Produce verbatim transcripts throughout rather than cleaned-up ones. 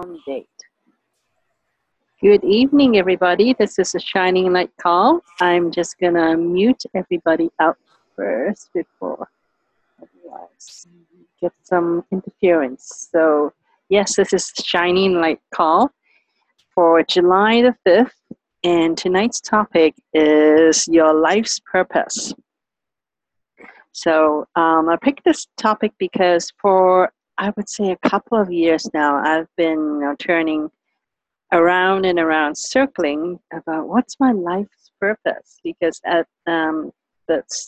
sound date. Good evening, everybody. This is a Shining Light call. I'm just going to mute everybody out first before otherwise get some interference. So, yes, this is Shining Light call for July the fifth. And tonight's topic is your life's purpose. So um, I picked this topic because for, I would say, a couple of years now, I've been you know, turning around and around, circling about what's my life's purpose. Because at um, this,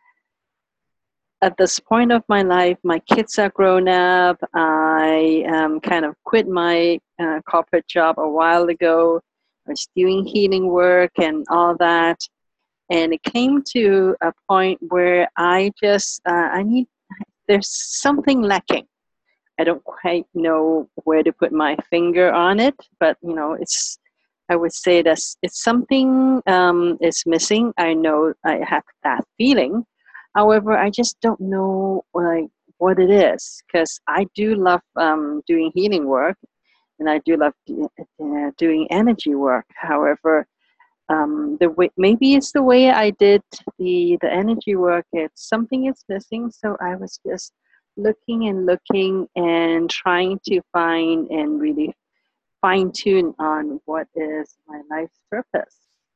at this point of my life, my kids are grown up. I um, kind of quit my uh, corporate job a while ago. I was doing healing work and all that. And it came to a point where I just, uh, I need, there's something lacking. I don't quite know where to put my finger on it, but, you know, it's, I would say that it's something um, is missing. I know I have that feeling. However, I just don't know like what it is, because I do love um, doing healing work, and I do love uh, doing energy work. However, Um, the way, maybe it's the way I did the, the energy work. It's something is missing. So I was just looking and looking and trying to find and really fine tune on what is my life's purpose.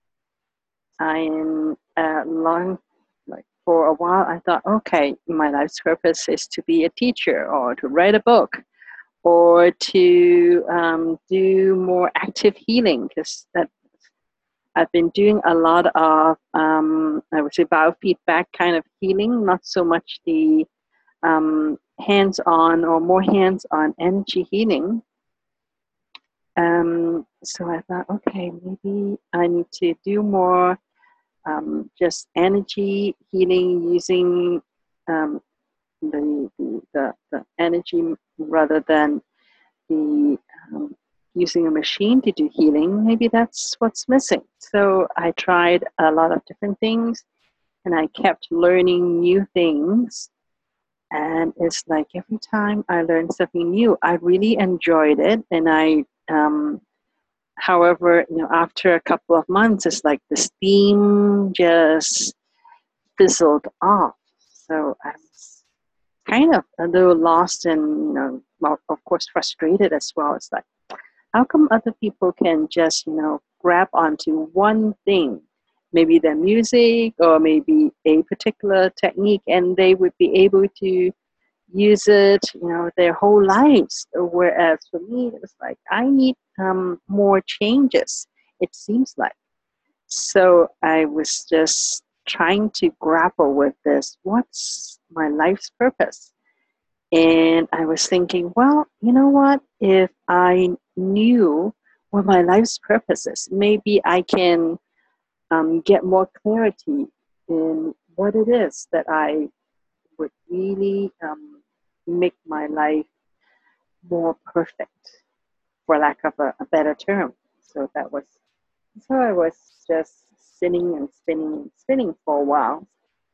I'm uh, long, like for a while, I thought, okay, my life's purpose is to be a teacher or to write a book or to um, do more active healing, because that I've been doing a lot of, um, I would say, biofeedback kind of healing, not so much the um, hands-on or more hands-on energy healing. Um, so I thought, okay, maybe I need to do more um, just energy healing using um, the, the, the, the energy rather than the um, using a machine to do healing. Maybe that's what's missing. So I tried a lot of different things, and I kept learning new things. And it's like every time I learned something new, I really enjoyed it. And I, um, however, you know, after a couple of months, it's like the steam just fizzled off. So I was kind of a little lost and, you know, well, of course, frustrated as well. It's like, how come other people can just, you know, grab onto one thing, maybe their music or maybe a particular technique, and they would be able to use it, you know, their whole lives. Whereas for me, it was like, I need um, more changes, it seems like. So I was just trying to grapple with this. What's my life's purpose? And I was thinking, well, you know what? If I knew what my life's purpose is, maybe I can um, get more clarity in what it is that I would really um, make my life more perfect, for lack of a, a better term. So that was, so I was just spinning and spinning and spinning for a while.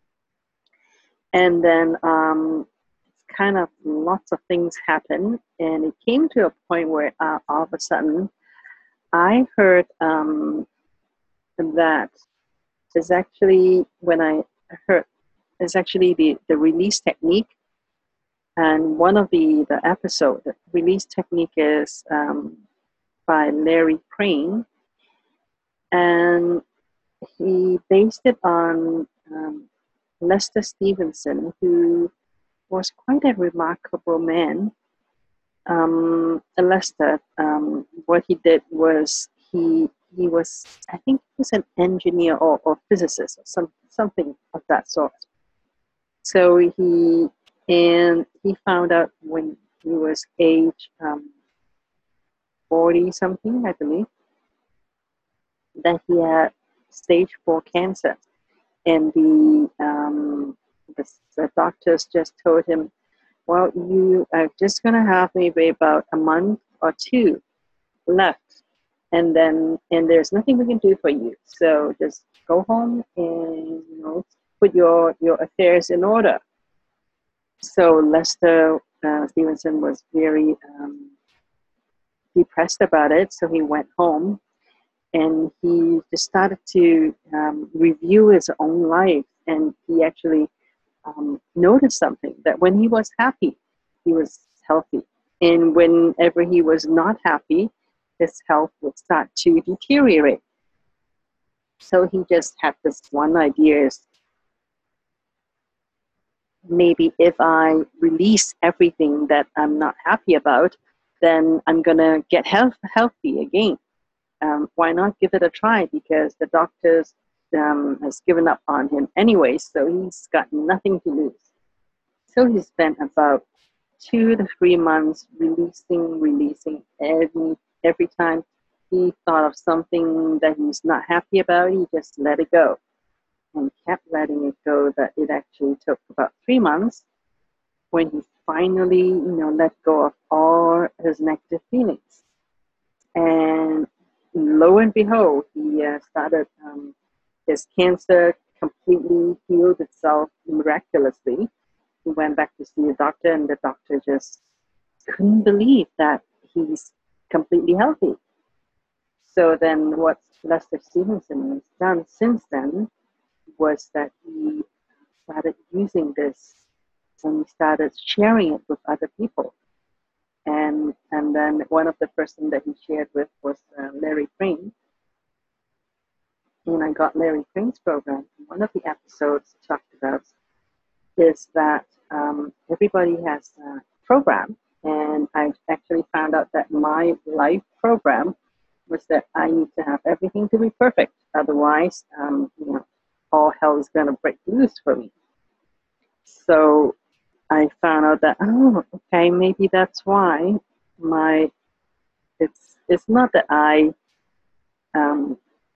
And then um, kind of lots of things happened, and it came to a point where uh, all of a sudden I heard um, that is actually when I heard is actually the, the release technique, and one of the the episode the release technique is um, by Larry Crane, and he based it on um, Lester Stevenson, who was quite a remarkable man. Um, Lester, um, what he did was he he was, I think he was an engineer or, or physicist or some something of that sort. So he and he found out when he was age um, forty something, I believe, that he had stage four cancer, and the um, the, the doctors just told him, well, you are just going to have maybe about a month or two left, and then and there's nothing we can do for you. So just go home and, you know, put your, your affairs in order. So Lester uh, Stevenson was very um, depressed about it, so he went home and he just started to um, review his own life. And he actually um, noticed something, that when he was happy, he was healthy. And whenever he was not happy, his health would start to deteriorate. So he just had this one idea is, maybe if I release everything that I'm not happy about, then I'm going to get health, healthy again. Um, why not give it a try? Because the doctors um, has given up on him anyway, so he's got nothing to lose. So he spent about two to three months releasing, releasing every every time he thought of something that he's not happy about, he just let it go and kept letting it go. That it actually took about three months when he finally, you know, let go of all his negative feelings. And lo and behold, he uh, started, um, his cancer completely healed itself miraculously. He went back to see the doctor, and the doctor just couldn't believe that he's completely healthy. So then what Lester Stevenson has done since then was that he started using this and he started sharing it with other people. And and then one of the person that he shared with was uh, Larry Crane. And I got Larry Crane's program. One of the episodes talked about is that um, everybody has a program. And I actually found out that my life program was that I need to have everything to be perfect. Otherwise, um, you know, all hell is going to break loose for me. So I found out that, oh, okay, maybe that's why my, it's, it's not that I um,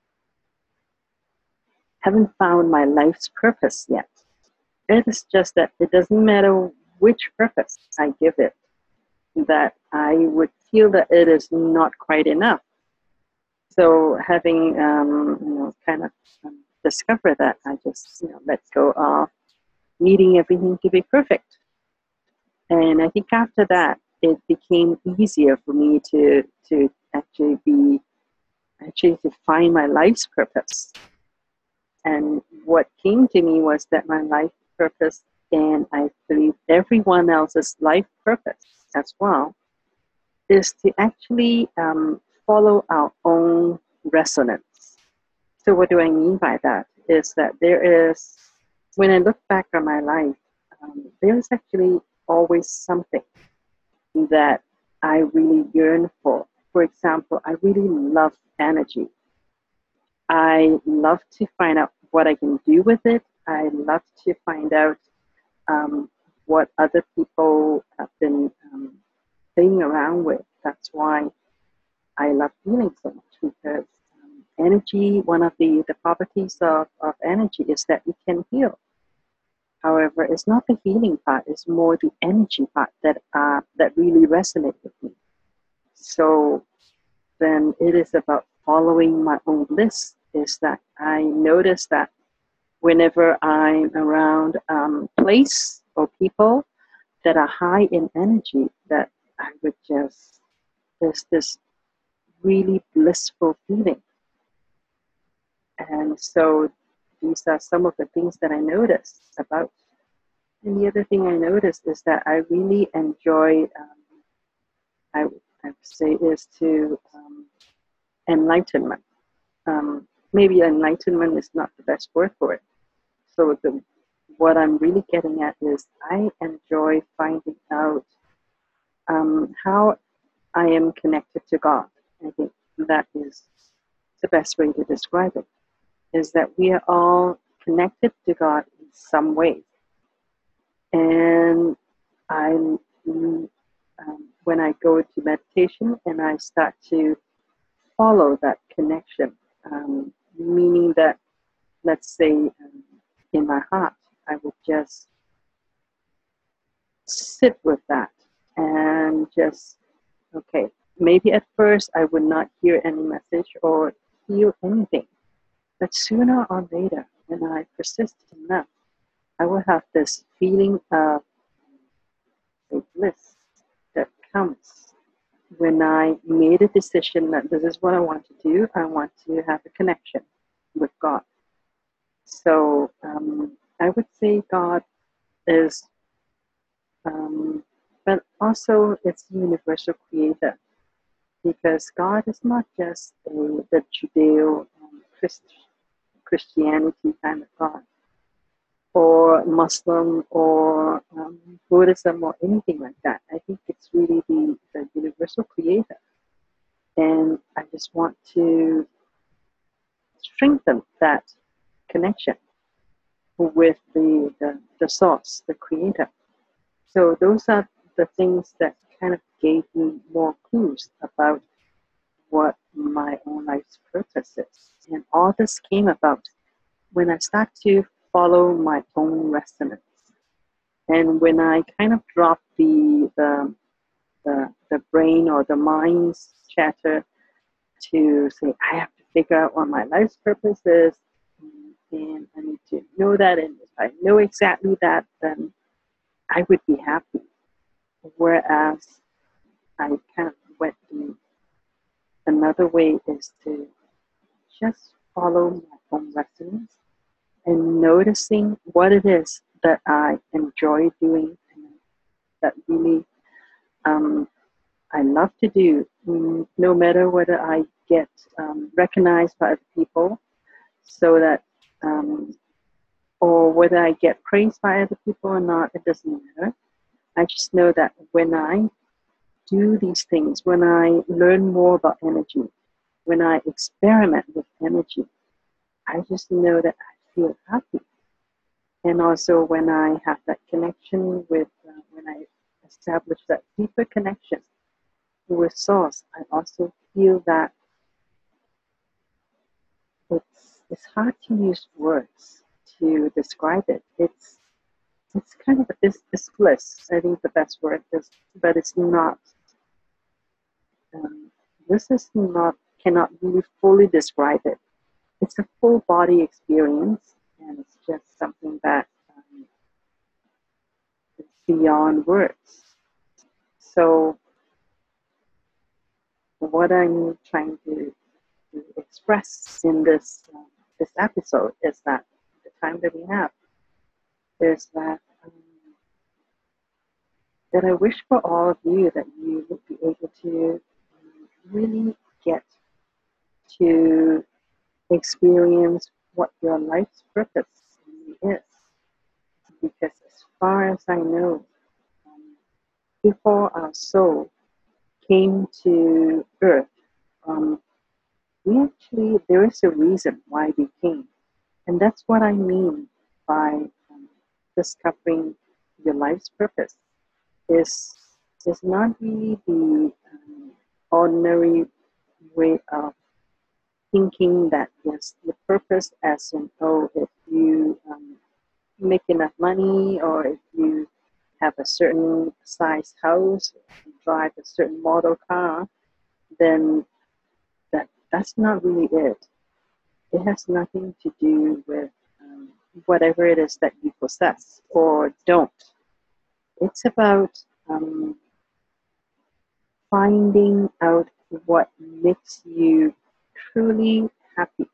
haven't found my life's purpose yet. It is just that it doesn't matter which purpose I give it, that I would feel that it is not quite enough. So having, um, you know, kind of um, discovered that, I just, you know, let go of needing everything to be perfect. And I think after that, it became easier for me to to actually be, actually to find my life's purpose. And what came to me was that my life purpose, and I believe everyone else's life purpose as well, is to actually um, follow our own resonance. So what do I mean by that? Is that there is, when I look back on my life, um, there is actually always something that I really yearn for. For example, I really love energy. I love to find out what I can do with it. I love to find out um, what other people have been um, playing around with. That's why I love healing so much, because um, energy, one of the, the properties of, of energy is that it can heal. However, it's not the healing part, it's more the energy part that uh, that really resonates with me. So then it is about following my own bliss, is that I notice that whenever I'm around um, place or people that are high in energy, that I would just, there's this really blissful feeling. And so these are some of the things that I noticed about. And the other thing I noticed is that I really enjoy, um, I, I would say, is to um, enlightenment. Um, maybe enlightenment is not the best word for it. So the, what I'm really getting at is I enjoy finding out um, how I am connected to God. I think that is the best way to describe it, is that we are all connected to God in some way. And I'm, um, when I go to meditation and I start to follow that connection, um, meaning that, let's say, um, in my heart, I would just sit with that and just, okay, maybe at first I would not hear any message or feel anything, but sooner or later, when I persist enough, I will have this feeling of a bliss that comes when I made a decision that this is what I want to do, I want to have a connection with God. So um, I would say God is, um, but also it's universal creator, because God is not just a, the Judeo um, Christ, Christianity kind of God, or Muslim, or um, Buddhism, or anything like that. I think it's really the, the universal creator. And I just want to strengthen that connection with the, the, the source, the creator. So those are the things that kind of gave me more clues about what my own life's purpose is. And all this came about when I start to follow my own resonance. And when I kind of drop the, the, the, the brain or the mind's chatter to say, I have to figure out what my life's purpose is, and I need to know that, and if I know exactly that, then I would be happy. Whereas I kind of went the another way is to just follow my own resonance and noticing what it is that I enjoy doing and that really um, I love to do, no matter whether I get um, recognized by other people, so that um, or whether I get praised by other people or not, it doesn't matter. I just know that when I do these things, when I learn more about energy, when I experiment with energy, I just know that I feel happy. And also when I have that connection with, uh, when I establish that deeper connection with Source, I also feel that it's, it's hard to use words to describe it. It's it's kind of this, this bliss. I think the best word is, but it's not. Um, this is not cannot really fully describe it. It's a full body experience, and it's just something that um, is beyond words. So, what I'm trying to, to express in this um, this episode is that the time that we have is that. Um, that I wish for all of you that you would be able to really get to experience what your life's purpose really is. Because as far as I know, um, before our soul came to earth, um, we actually, there is a reason why we came. And that's what I mean by um, discovering your life's purpose. Is is not really the um, ordinary way of thinking that yes, the purpose as in, oh, if you um, make enough money, or if you have a certain size house, drive a certain model car, then that that's not really it. It has nothing to do with um, whatever it is that you possess or don't. It's about um, finding out what makes you truly happy.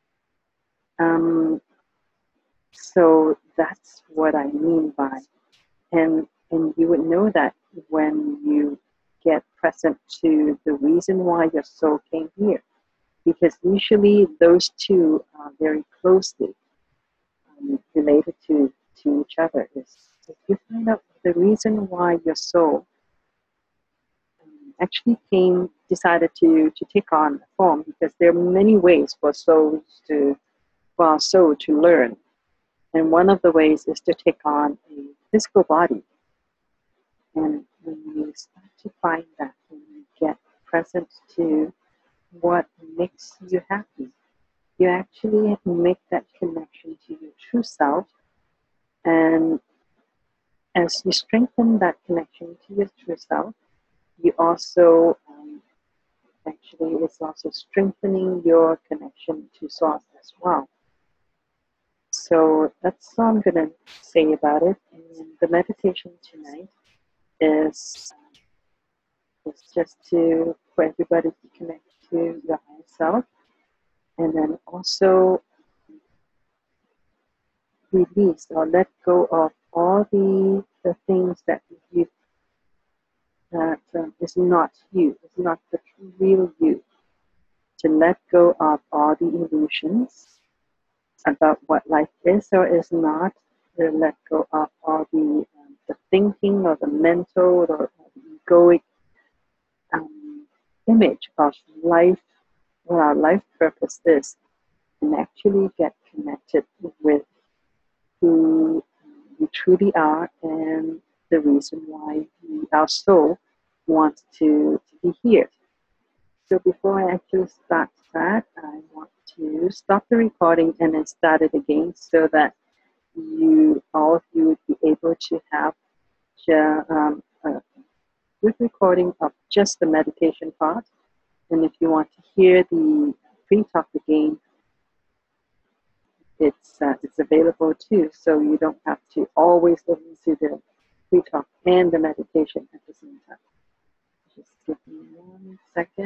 Um, so that's what I mean by, and and you would know that when you get present to the reason why your soul came here, because usually those two are very closely um, related to to each other. Is if you find out the reason why your soul actually came, decided to, to take on a form, because there are many ways for souls to, for our soul to learn. And one of the ways is to take on a physical body. And when you start to find that, when you get present to what makes you happy, you actually make that connection to your true self. And as you strengthen that connection to your true self, you also um, actually it's also strengthening your connection to Source as well. So that's all I'm going to say about it. And the meditation tonight is It's just to for everybody to connect to your higher self, and then also release or let go of all the the things that you that um, is not you, is not the real you. To let go of all the illusions about what life is or is not. To let go of all the um, the thinking or the mental or the egoic um, image of life, what our life purpose is, and actually get connected with who we truly are and the reason why we, our soul wants to, to be here. So before I actually start that, I want to stop the recording and then start it again so that you, all of you, would be able to have um, a good recording of just the meditation part. And if you want to hear the free talk again, it's uh, it's available too. So you don't have to always listen to the free talk and the meditation at the same time. Just give me one second.